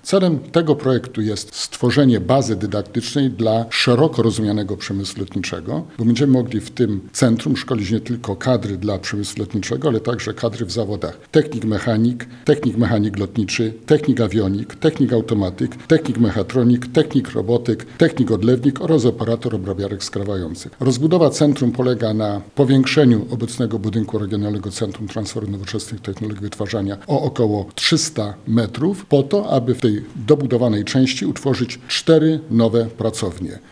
Celem tego projektu jest stworzenie bazy dydaktycznej dla szeroko rozumianego przemysłu lotniczego, bo będziemy mogli w tym centrum szkolić nie tylko kadry dla przemysłu lotniczego, ale także kadry w zawodach technik mechanik lotniczy, technik awionik, technik automatyk, technik mechatronik, technik robotyk, technik odlewnik oraz operator obrabiarek skrawających. Rozbudowa centrum polega na powiększeniu obecnego budynku Regionalnego Centrum Transferu Nowoczesnych Technologii Wytwarzania o około 300 metrów po to, aby w tej dobudowanej części utworzyć 4 nowe pracownie.